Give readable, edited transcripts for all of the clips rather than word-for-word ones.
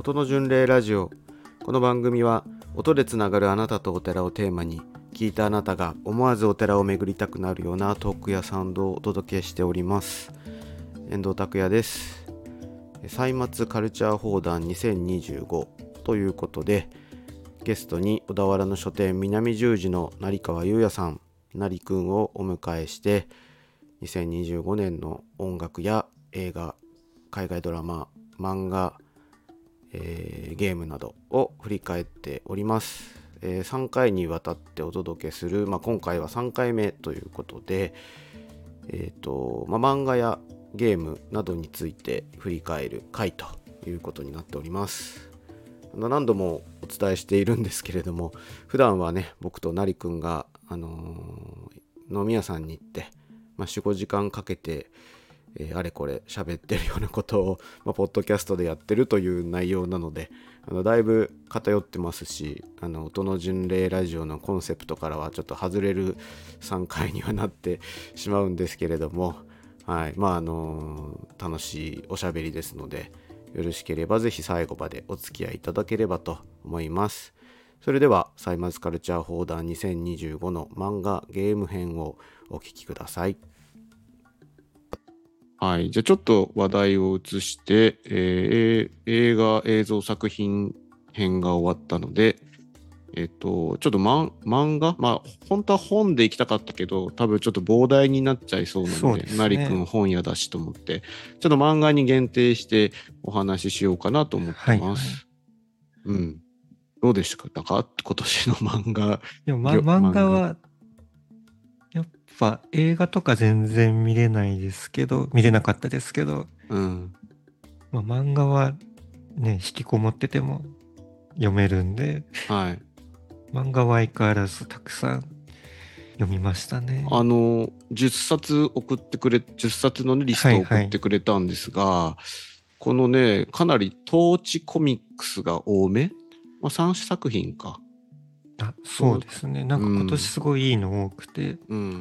音の巡礼ラジオ。この番組は音でつながるあなたとお寺をテーマに、聞いたあなたが思わずお寺を巡りたくなるようなトークやサウンドをお届けしております。遠藤拓也です。歳末カルチャー放談2025ということで、ゲストに小田原の書店南十字の成川優也さん、成くんをお迎えして、2025年の音楽や映画、海外ドラマ、漫画、ゲームなどを振り返っております。3回にわたってお届けする、今回は3回目ということで、漫画やゲームなどについて振り返る回ということになっております。何度もお伝えしているんですけれども、普段はね、僕と成くんが、飲み屋さんに行って、4、5時間かけてあれこれ喋ってるようなことを、ポッドキャストでやってるという内容なので、だいぶ偏ってますし、音の巡礼ラジオのコンセプトからはちょっと外れる3回にはなってしまうんですけれども、はい、楽しいおしゃべりですので、よろしければぜひ最後までお付き合いいただければと思います。それでは歳末カルチャー放談2025の漫画ゲーム編をお聞きください。はい、じゃあちょっと話題を移して、映画映像作品編が終わったので、ちょっと漫画、本当は本で行きたかったけど、多分ちょっと膨大になっちゃいそうなので、成くん本屋だしと思って、ちょっと漫画に限定してお話ししようかなと思ってます。はいはい、どうでしたか今年の漫画。 漫画はやっぱ映画とか全然見れなかったですけど、漫画はね、引きこもってても読めるんで、 はい、 漫画は相変わらずたくさん読みましたね。 10冊の、リストを送ってくれたんですが、このね、かなりトーチコミックスが多め、3作品か。 そうですね。なんか今年すごいいいの多くて。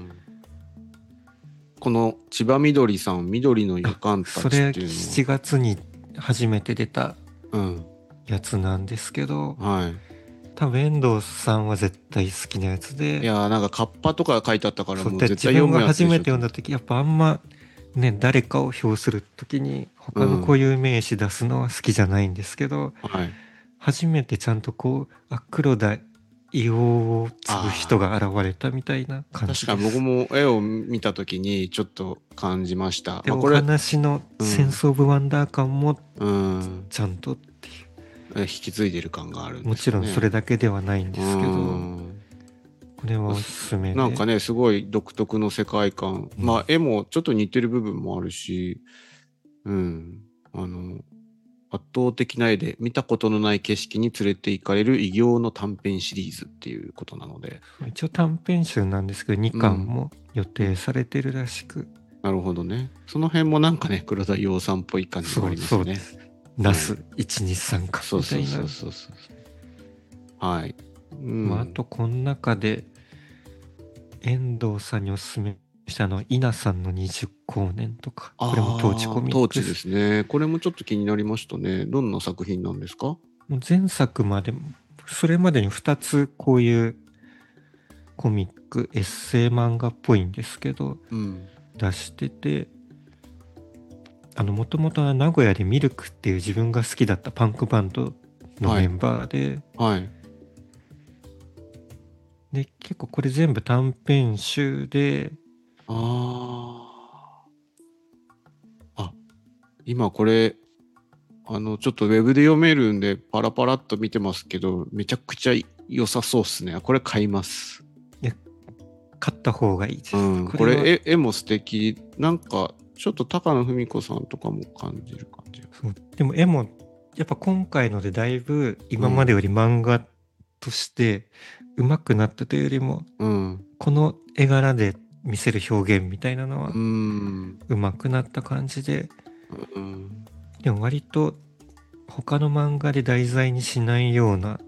この千葉みどりさん、緑の予感たちっていうのは。それ 7月に初めて出たやつなんですけど、多分遠藤さんは絶対好きなやつで。 いやなんかカッパとか書いてあったから、もう絶対読むやつでしょ。 自分が初めて読んだ時、やっぱあんまね、誰かを評する時に他の固有名詞出すのは好きじゃないんですけど、初めてちゃんと黒田伊王を継ぐ人が現れたみたいな感じです。 確かに僕も絵を見た時にちょっと感じました。 で、お話のセンスオブワンダー感もちゃんとっていう、 引き継いでる感があるんですね。 もちろんそれだけではないんですけど、これはおすすめで。 なんかね、すごい独特の世界観、絵もちょっと似てる部分もあるし、圧倒的な絵で見たことのない景色に連れて行かれる異形の短編シリーズっていうことなので、 一応短編集なんですけど2巻も予定されてるらしく、 なるほどね。その辺もなんかね、黒田洋さんっぽい感じがありますね。 ナス123巻みたいな。 そう。はい。 あとこの中で遠藤さんにおすすめしたのは稲さんの20光年とか、これもトーチコミックス。 トーチですね。これもちょっと気になりましたね。どんな作品なんですか？もう前作まで、それまでに2つこういうコミック、エッセイ漫画っぽいんですけど、出してて、もともと名古屋でミルクっていう自分が好きだったパンクバンドのメンバーで、で、結構これ全部短編集で、 今これ、ちょっとウェブで読めるんでパラパラっと見てますけど、めちゃくちゃ良さそうっすね。これ買います。 いや、買った方がいいです。 これ絵も素敵。なんかちょっと高野文子さんとかも感じる感じ。 でも絵もやっぱ今回のでだいぶ今までより漫画として上手くなったというよりも、この絵柄で見せる表現みたいなのは上手くなった感じで、でも割と他の漫画で題材にしないような、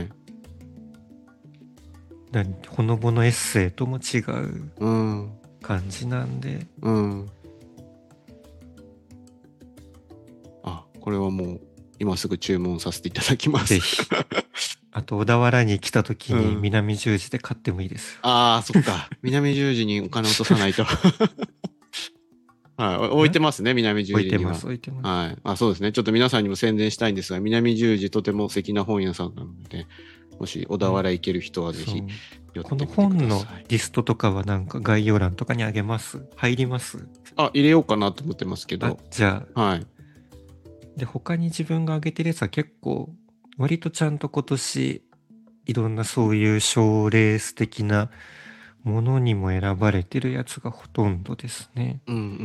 ほのぼのエッセイとも違う感じなんで、 これはもう今すぐ注文させていただきます。 ぜひ。あと、小田原に来た時に南十字で買ってもいいですよ。 ああ、そっか。南十字にお金落とさないと。はい、置いてますね、南十字には。 置いてます。 はい。あ、そうですね。ちょっと皆さんにも宣伝したいんですが、南十字とても素敵な本屋さんなので、もし小田原行ける人はぜひ寄ってみてください。 この本のリストとかはなんか概要欄とかにあげます？入ります？ あ、入れようかなと思ってますけど。 じゃあ。 はい。 で、他に自分が挙げてるやつは結構、割とちゃんと今年、いろんなそういう賞レース的なものにも選ばれてるやつがほとんどですね。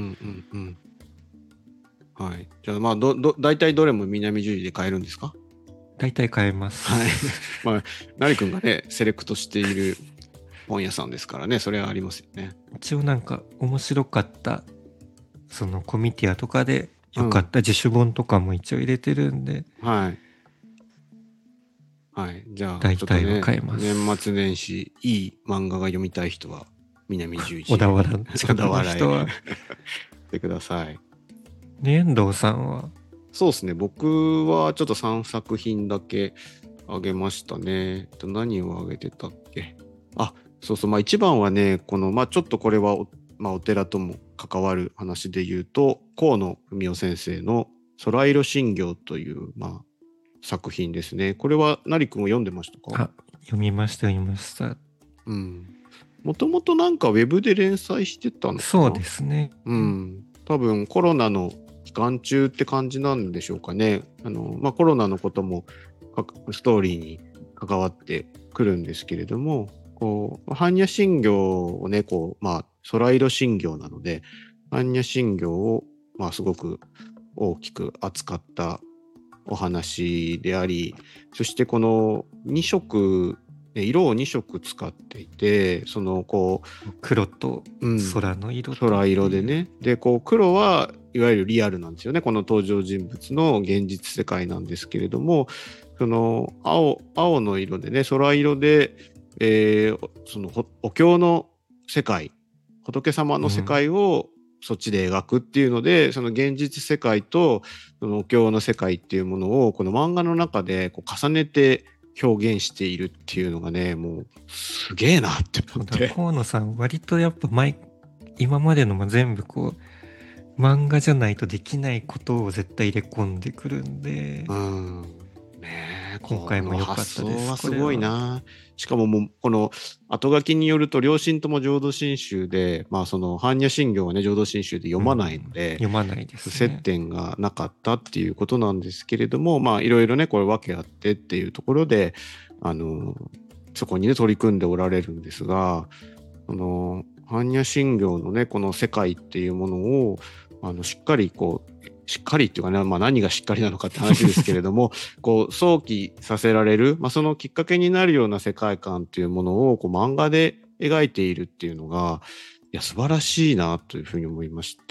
はい。じゃあ、まあ、大体どれも南十字で買えるんですか？ 大体買えます。 はい。まあ、成くんがね、セレクトしている本屋さんですからね、それはありますよね。 一応なんか面白かった、そのコミティアとかで良かった自主本とかも一応入れてるんで。 はい。はい。じゃあ、 大体は買えます。 年末年始、いい漫画が読みたい人は、南十字。 小田原の近くの人は。 してください。 遠藤さんは？ そうですね。僕はちょっと3作品だけあげましたね。何をあげてたっけ？あ、そうそう。まあ一番はね、まあちょっとこれはお寺とも関わる話で言うと、河野文雄先生の空色心経という、まあ、作品ですね。これは成くんも読んでましたか？ 読みました。 うん。もともとなんかウェブで連載してたのかな？ そうですね。 うん。多分コロナの期間中って感じなんでしょうかね。まあコロナのこともストーリーに関わってくるんですけれども、般若心経をね、まあ空色心経なので、般若心経をまあすごく大きく扱ったお話であり、そしてこの2色、色を2色使っていて、 黒と空の色と、 空色でね。で、黒はいわゆるリアルなんですよね。この登場人物の現実世界なんですけれども、その青の色でね、空色で、そのお経の世界、仏様の世界をそっちで描くっていうので、その現実世界とそのお経の世界っていうものをこの漫画の中で重ねて表現しているっていうのがね、もうすげえなって思って。 河野さん割とやっぱ今までのも全部漫画じゃないとできないことを絶対入れ込んでくるんで、 ね、 今回も良かったです。 発想はすごいな。しかももうこの後書きによると両親とも浄土真宗で、まあその般若心経はね浄土真宗で読まないので、 読まないですね。 接点がなかったっていうことなんですけれども、まあいろいろねこれ訳あってっていうところでそこにね取り組んでおられるんですが、般若心経のねこの世界っていうものをしっかりっていうかね、まあ何がしっかりなのかって話ですけれども、想起させられる、まあそのきっかけになるような世界観っていうものを漫画で描いているっていうのが、いや素晴らしいなというふうに思いまして、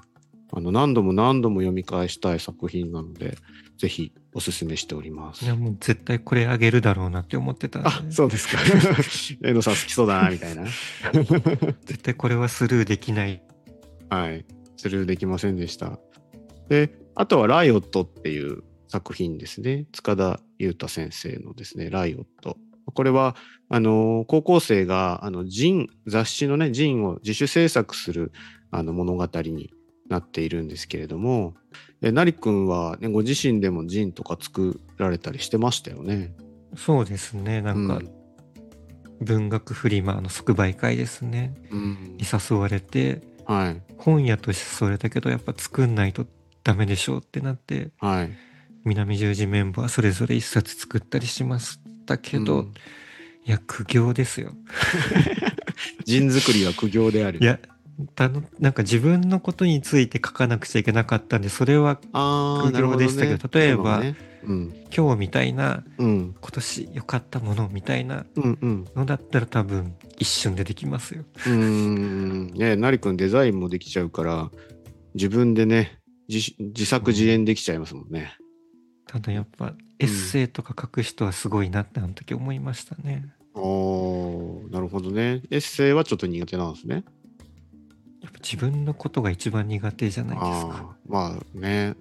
何度も何度も読み返したい作品なので、ぜひおすすめしております。 いやもう絶対これあげるだろうなって思ってたんで。 あ、そうですか。遠藤さん好きそうだなみたいな。 絶対これはスルーできない。 はい、スルーできませんでした。で、あとはライオットっていう作品ですね。塚田裕太先生のですね、ライオット。これは、高校生が、雑誌のね、ジンを自主制作する、物語になっているんですけれども、成くんは、ね、ご自身でもジンとか作られたりしてましたよね。 そうですね。なんか、文学フリマの即売会ですね。に誘われて、 はい、 本屋としてそれだけど、やっぱ作んないとダメでしょうってなって、 はい、 南十字メンバーそれぞれ一冊作ったりしましたけど、いや苦行ですよ。 人作りは苦行である。 いやなんか自分のことについて書かなくちゃいけなかったんで、それは苦行でしたけど、例えば、今日みたいな、今年良かったものみたいなのだったら多分一瞬でできますよ。 ね、成くんデザインもできちゃうから自分でね自作自演できちゃいますもんね。 ただやっぱエッセイとか書く人はすごいなってあの時思いましたね。 なるほどね。エッセイはちょっと苦手なんですね。 やっぱ自分のことが一番苦手じゃないですか。 まあね、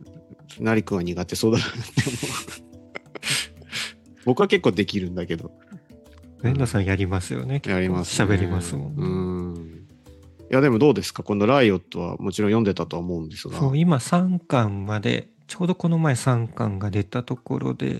成君は苦手そうだなって思う。僕は結構できるんだけど。 遠藤さんやりますよね。 やりますね。 喋りますもんね。いやでもどうですか、このライオットはもちろん読んでたとは思うんですが。 そう、今3巻まで、ちょうどこの前3巻が出たところで、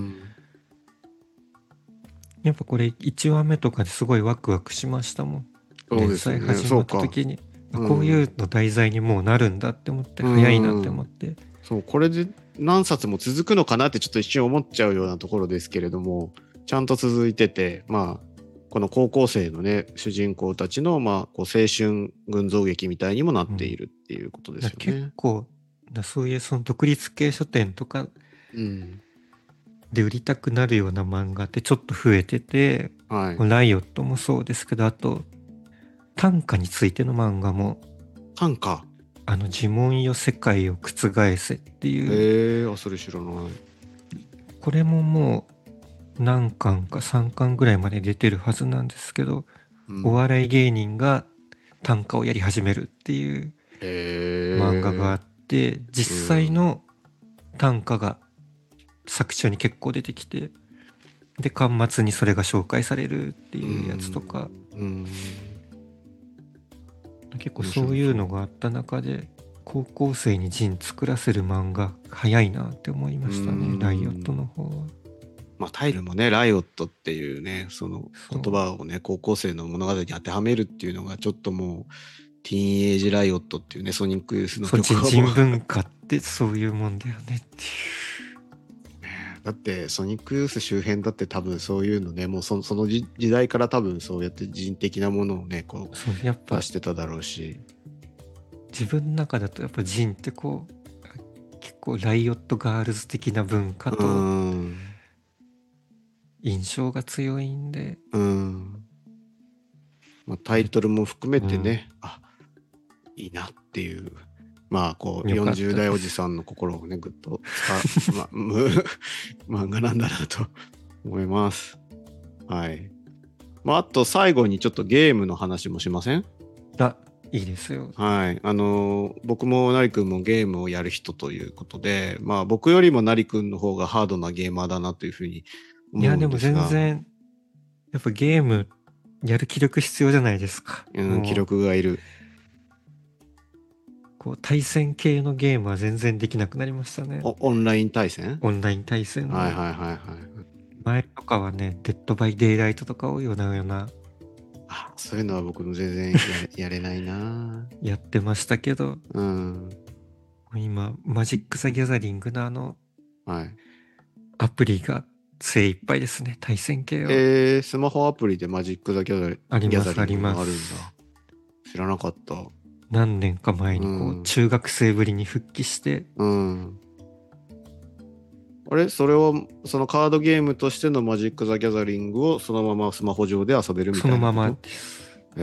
やっぱこれ1話目とかですごいワクワクしましたもん。連載始まった時に、こういうの題材にもうなるんだって思って、早いなって思って。 そう、これで何冊も続くのかなってちょっと一瞬思っちゃうようなところですけれども、ちゃんと続いてて、まあこの高校生のね主人公たちのまあこう青春群像劇みたいにもなっているっていうことですよね。 結構そういうその独立系書店とかで売りたくなるような漫画ってちょっと増えてて、ライオットもそうですけど、あと短歌についての漫画も、 短歌、 呪文よ世界を覆せっていう、 それ知らない。 これももう何巻か3巻ぐらいまで出てるはずなんですけど、お笑い芸人が短歌をやり始めるっていう漫画があって、実際の短歌が作中に結構出てきて、で巻末にそれが紹介されるっていうやつとか、結構そういうのがあった中で、高校生に陣作らせる漫画早いなって思いましたね、ライオットの方は。 まあタイトルもね、ライオットっていうね、その言葉をね、高校生の物語に当てはめるっていうのがちょっともうティーンエイジライオットっていうね、ソニックユースの曲を人文化ってそういうもんだよねっていう。 だってソニックユース周辺だって多分そういうのね、もうその時代から多分そうやって人的なものをねこうやっぱ出してただろうし、 自分の中だとやっぱ人ってこう結構ライオットガールズ的な文化と印象が強いんで、 まあ、タイトルも含めてね、いいなっていう。まあこう40代おじさんの心をねぐっと漫画なんだなと思います。はい。まああと最後にちょっとゲームの話もしません？ いいですよ。 はい。僕もなりくんもゲームをやる人ということで、まあ僕よりもなりくんの方がハードなゲーマーだなというふうに思うんですが。 いやでも全然やっぱゲームやる気力必要じゃないですか。 気力がいる。 こう対戦系のゲームは全然できなくなりましたね。 オンライン対戦？ オンライン対戦の。前とかはね、デッドバイデイライトとかをような。 そういうのは僕も全然やれないな。 やってましたけど、今マジック・ザ・ギャザリングのアプリが精一杯ですね、対戦系は。 スマホアプリでマジック・ザ・ギャザリングがあるんだ。知らなかった。 何年か前にこう、中学生ぶりに復帰して、 あれそれはそのカードゲームとしてのマジック・ザ・ギャザリングをそのままスマホ上で遊べるみたいなこと？そのままです。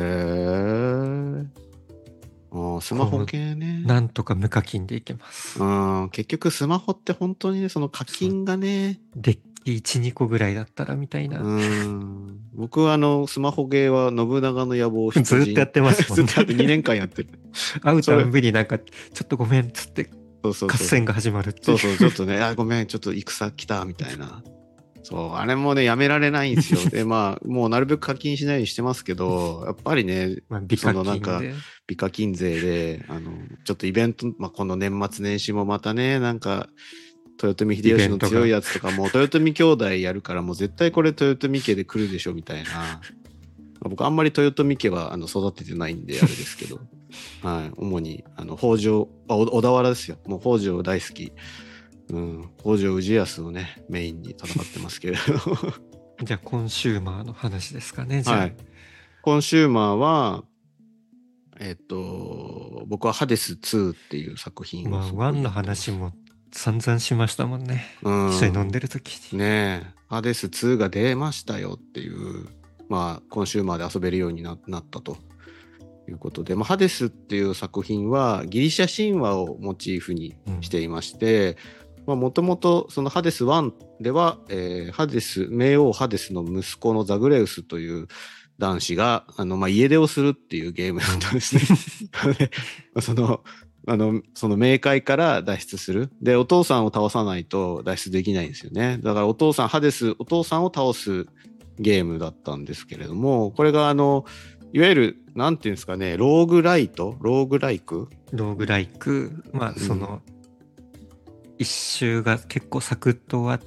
スマホ系ね。 なんとか無課金でいけます。 結局スマホって本当にね、その課金がね。 デッキ1、2個ぐらいだったらみたいな。 僕はスマホゲーは信長の野望をずっとやってますもんね。 ずっと2年間やってる。 会うたんびになんか、ちょっとごめんっつって、合戦が始まるって。 ちょっとね、ごめん、ちょっと戦来たみたいな。そう、あれもね、やめられないんですよ。で、まあ、もうなるべく課金しないようにしてますけど、やっぱりね、そのなんか、美課金税で、ちょっとイベント、この年末年始もまたね、なんか、豊臣秀吉の強いやつとかも、豊臣兄弟やるから、もう絶対これ豊臣家で来るでしょ、みたいな。僕あんまり豊臣家は育ててないんであれですけど、はい、主に北条、小田原ですよ。もう北条大好き。北条氏康をねメインに戦ってますけれどじゃあコンシューマーの話ですかね。じゃあ、はい、 コンシューマーは僕はハデス2っていう作品を 1の話も散々しましたもんね。一緒に飲んでる時にねハデス2が出ましたよっていう、コンシューマーで遊べるようになったということで、ハデスっていう作品はギリシャ神話をモチーフにしていまして、もともとそのハデス1では、冥王ハデスの息子のザグレウスという男子が家出をするっていうゲームだったんですね。そのその冥界から脱出する。で、お父さんを倒さないと脱出できないんですよね。だからお父さんを倒すゲームだったんですけれども、これがいわゆる、なんていうんですかね、ローグライク、 まあ、一周が結構サクッと終わって、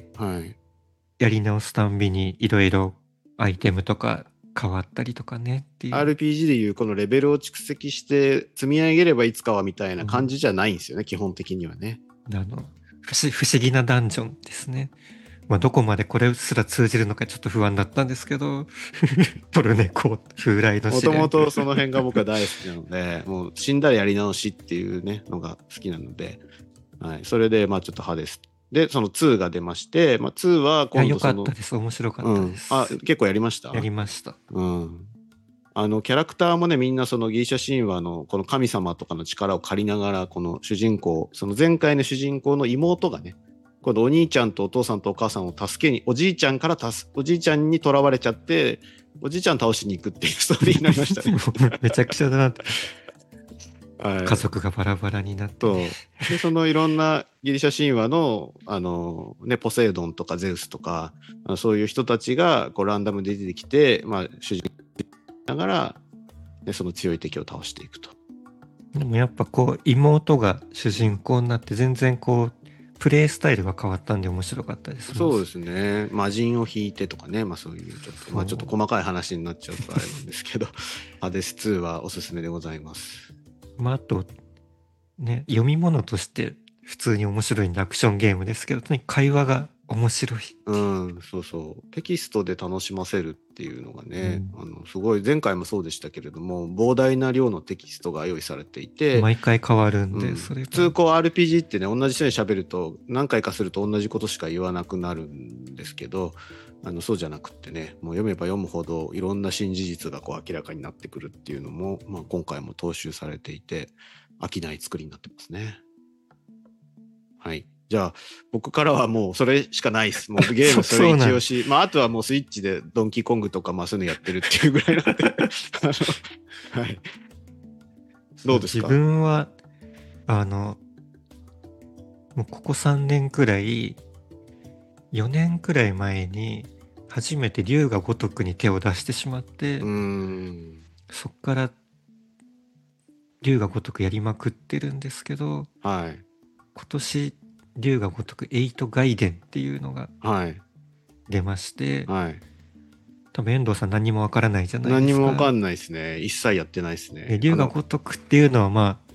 はい。 やり直すたんびにいろいろアイテムとか変わったりとかねっていう。 RPG でいうこのレベルを蓄積して積み上げればいつかはみたいな感じじゃないんですよね、基本的にはね。 不思議なダンジョンですね。まあ、どこまでこれすら通じるのかちょっと不安だったんですけど、トルネコ風来の試練。 もともとその辺が僕は大好きなので、もう死んだらやり直しっていうね、のが好きなので、はい。それで、まあちょっと派です。で、その2が出まして、まあ2は今度良かったです。面白かったです。 結構やりました？ やりました。 うん。キャラクターもね、みんなそのギリシャ神話のこの神様とかの力を借りながら、この主人公、その前回の主人公の妹がね、今度お兄ちゃんとお父さんとお母さんを助けに、おじいちゃんに囚われちゃって、おじいちゃん倒しに行くっていうストーリーになりましたね。 めちゃくちゃだなって。 はい、 家族がバラバラになって、ね、 でそのいろんなギリシャ神話のポセイドンとかゼウスとかそういう人たちがこうランダムで出てきて、まあ、主人公ながら、ね、その強い敵を倒していくと。 でもやっぱこう妹が主人公になって全然こうプレイスタイルが変わったんで面白かったです。 そうですね。魔人を引いてとかね、まあそういうちょっと細かい話になっちゃうとあれなんですけど、ハデス2はおすすめでございます。 まああとね、読み物として普通に面白いアクションゲームですけど、とにかく会話が面白い。 そうそう。テキストで楽しませるっていうのがね、すごい前回もそうでしたけれども、膨大な量のテキストが用意されていて、 毎回変わるんで、それ普通こう RPG ってね、同じ人に喋ると何回かすると同じことしか言わなくなるんですけど、そうじゃなくってね、もう読めば読むほどいろんな新事実がこう明らかになってくるっていうのも、まあ、今回も踏襲されていて、飽きない作りになってますね。はい。じゃあ、僕からはもうそれしかないです。もうゲームそれ一押し。まあ、あとはもうスイッチでドンキーコングとか、まあそういうのやってるっていうぐらいなんで。はい。どうですか？ 自分は、もうここ3年くらい、4年くらい前に、初めて龍が如くに手を出してしまって、そっから龍が如くやりまくってるんですけど、 はい。 今年龍が如く8外伝っていうのが出まして、 はい、 多分遠藤さん何もわからないじゃないですか。 何もわかんないですね。一切やってないですね。 龍が如くっていうのはまあ、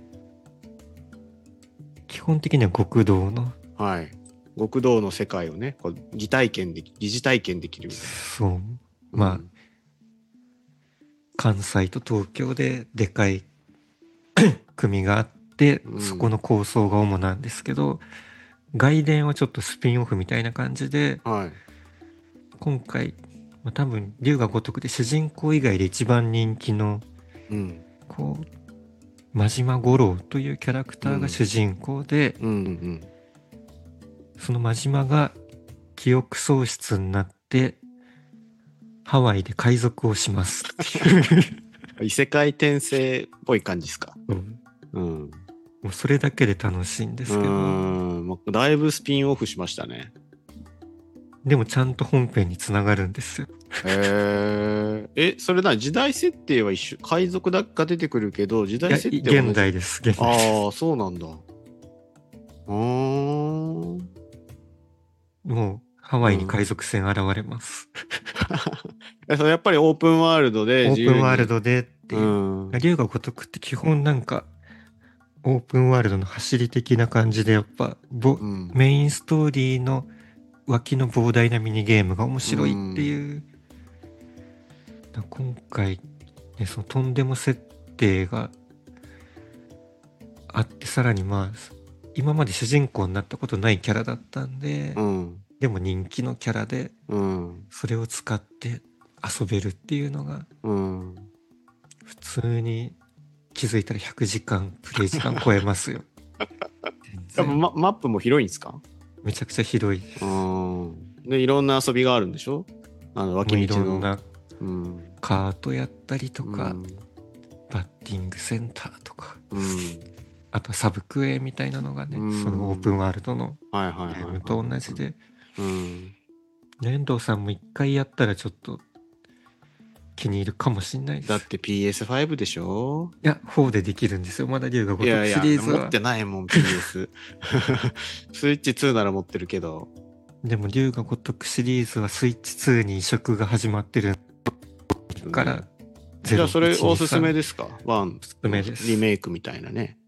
基本的には極道の、 はい、極道の世界をね、こう疑似体験できるみたいな。 そう。まあ、関西と東京ででかい組があって、そこの構想が主なんですけど、外伝はちょっとスピンオフみたいな感じで、今回、まあ、多分龍が如くで主人公以外で一番人気の、こう真島五郎というキャラクターが主人公で、その真島が記憶喪失になってハワイで海賊をします異世界転生っぽい感じですか？ もうそれだけで楽しいんですけど、 だいぶスピンオフしましたね。 でもちゃんと本編につながるんですよ。 それな、時代設定は一緒、海賊が出てくるけど、時代設定は現代です。 ああ、そうなんだ。 もうハワイに海賊船現れます。 やっぱりオープンワールドで自由に。オープンワールドでっていう。龍が如くって基本なんかオープンワールドの走り的な感じでやっぱメインストーリーの脇の膨大なミニゲームが面白いっていう。今回、ね、そのとんでも設定があってさらにまあ今まで主人公になったことないキャラだったんで、でも人気のキャラで、それを使って遊べるっていうのが、普通に気づいたら100時間プレイ時間超えますよ。 マップも広いんですか？ めちゃくちゃ広い。 でいろんな遊びがあるんでしょ？脇道のいろんな、 カートやったりとか、バッティングセンターとか。 うん、 あとサブクエみたいなのがね、そのオープンワールドのゲームと同じで、遠藤さんも一回やったらちょっと気に入るかもしんないです。 だって PS5 でしょ？ いや、4でできるんですよ。まだ龍が如くシリーズは。 持ってないもん PS スイッチ2なら持ってるけど。 でも龍が如くシリーズはスイッチ2に移植が始まってるから、 じゃあそれおすすめですか？ワンおすすめです。 リメイクみたいなね。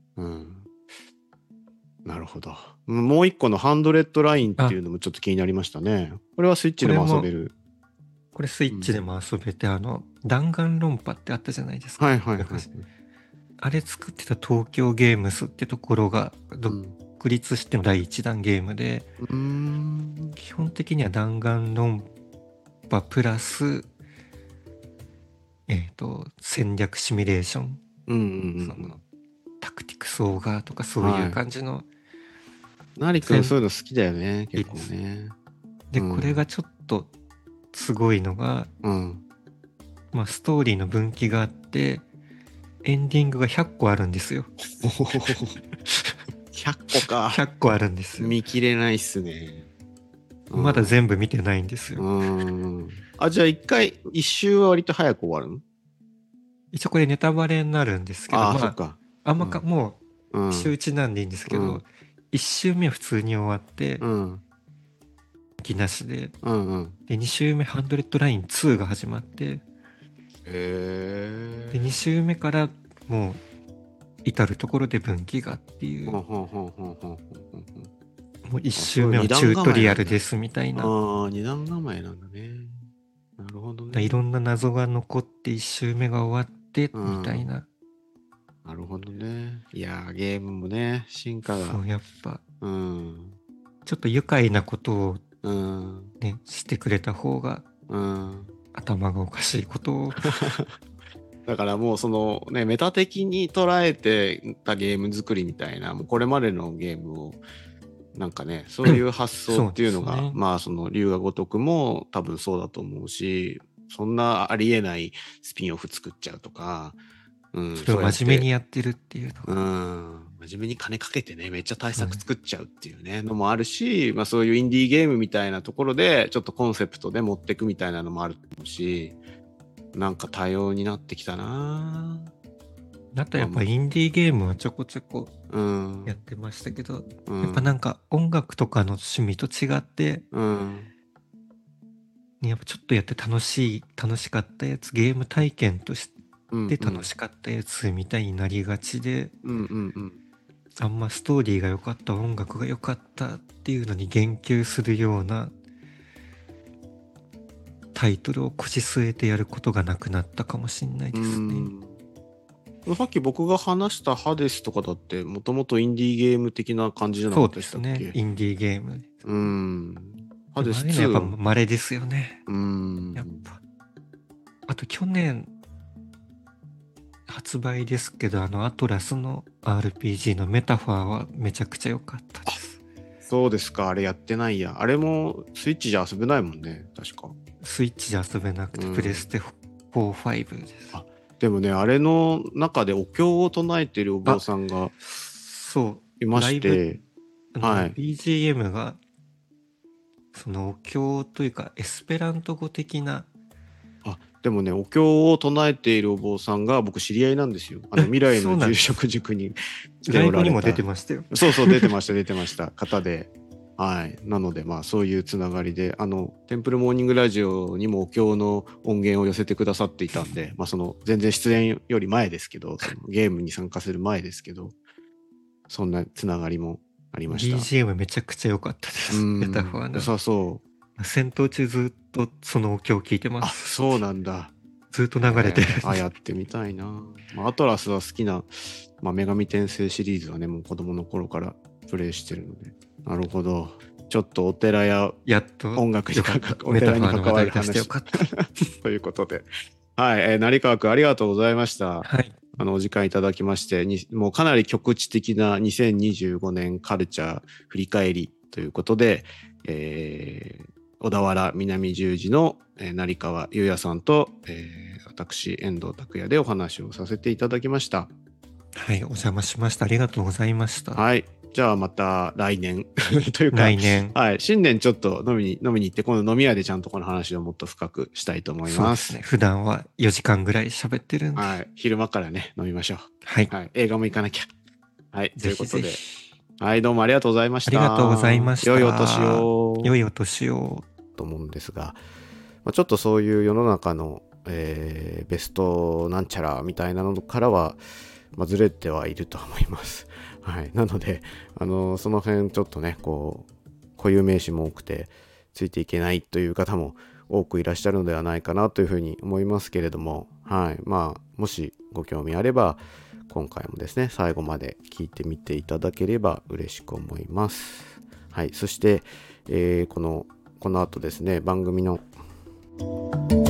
なるほど。もう一個のハンドレッドラインっていうのもちょっと気になりましたね。これはスイッチでも遊べる。 これスイッチでも遊べて、弾丸論破ってあったじゃないですか。 はいはいはい。 あれ作ってた東京ゲームスってところが独立しての第1弾ゲームで、基本的には弾丸論破プラス、戦略シミュレーション、そのタクティクスオーガーとかそういう感じの、 なりくんそういうの好きだよね、結構ね。 で、これがちょっとすごいのが、まあストーリーの分岐があってエンディングが100個あるんですよ。 100個か。 100個あるんですよ。 見切れないっすね。 まだ全部見てないんですよ。 じゃあ一周は割と早く終わるの？ 一応これネタバレになるんですけど、 そっか。 あんまか、もう周知なんでいいんですけど、1周目は普通に終わって、気なしで、で2周目ハンドレッドライン2が始まって、で2周目からもう至るところで分岐がっていう、もう1周目はチュートリアルですみたいな。 二段構えなんだね。なるほどね。 いろんな謎が残って1周目が終わってみたいな。 なるほどね。いやゲームもね進化が。 そうやっぱ、ちょっと愉快なことをね、してくれた方が、頭がおかしいことをだからもうそのねメタ的に捉えてたゲーム作りみたいな、もうこれまでのゲームをなんかねそういう発想っていうのがまあその龍が如くも多分そうだと思うし、そんなありえないスピンオフ作っちゃうとか、 それを真面目にやってるっていうのが、真面目に金かけてねめっちゃ対策作っちゃうっていうねのもあるし、まあそういうインディーゲームみたいなところでちょっとコンセプトで持ってくみたいなのもあると思うし、なんか多様になってきたな。 あとやっぱインディーゲームはちょこちょこやってましたけど、やっぱなんか音楽とかの趣味と違って、やっぱちょっとやって楽しかったやつ、ゲーム体験として楽しかったやつみたいになりがちで、あんまストーリーが良かった、音楽が良かったっていうのに言及するようなタイトルを腰据えてやることがなくなったかもしれないですね。 さっき僕が話したハデスとかだってもともとインディーゲーム的な感じじゃなかったでしたっけ？ そうですね、インディーゲーム。 ハデス 2やっぱ稀ですよね。やっぱあと去年発売ですけど、アトラスの RPG のメタファーはめちゃくちゃ良かったです。 そうですか。あれやってないや。あれもスイッチじゃ遊べないもんね、確か。 スイッチじゃ遊べなくて、プレステ4、5です。 でもね、あれの中でお経を唱えているお坊さんがいまして、 BGM がそのお経というかエスペラント語的な。 でもね、お経を唱えているお坊さんが僕知り合いなんですよ。未来の住職塾に来ておられた。ライブにも出てましたよ。 そう出てました方で、なのでまあそういうつながりで、テンプルモーニングラジオにもお経の音源を寄せてくださっていたんで、まあその全然出演より前ですけど、そのゲームに参加する前ですけど、そんなつながりもありました。 BGM めちゃくちゃ良かったです。メタファーの。 良さそう。 戦闘中ずっとそのお経を聞いてます。 そうなんだ。 ずっと流れてる。 やってみたいな。アトラスは好きな、女神転生シリーズはね、もう子供の頃からプレイしてるので。なるほど。ちょっとお寺や音楽にお寺に関わる話ということで。成川くんありがとうございました。お時間いただきまして、もうかなり局地的な2025年カルチャー振り返りということで、小田原南十字の成川優也さんと、私遠藤拓也でお話をさせていただきました。 はい、お邪魔しました。ありがとうございました。 はい。じゃあまた来年というか、 来年。 はい。新年ちょっと飲みに行って、今度飲み屋でちゃんとこの話をもっと深くしたいと思います。 そうですね。普段は4時間ぐらい喋ってるんで。 はい。昼間からね、飲みましょう。 はい。 はい。映画も行かなきゃ。はい。とぜひいうことで。 ぜひ。 はい。どうもありがとうございましありがとうございた。 まし良いお年た。 を。 良いお年を。 と思うんですが、ちょっとそういう世の中の、ベストなんちゃらみたいなのからは、ずれてはいると思います。はい。なので、その辺ちょっとね、こう、固有名詞も多くて、ついていけないという方も多くいらっしゃるのではないかなというふうに思いますけれども、はい。もしご興味あれば、今回もですね、最後まで聞いてみていただければ嬉しく思います。はい。そして、この後ですね、番組の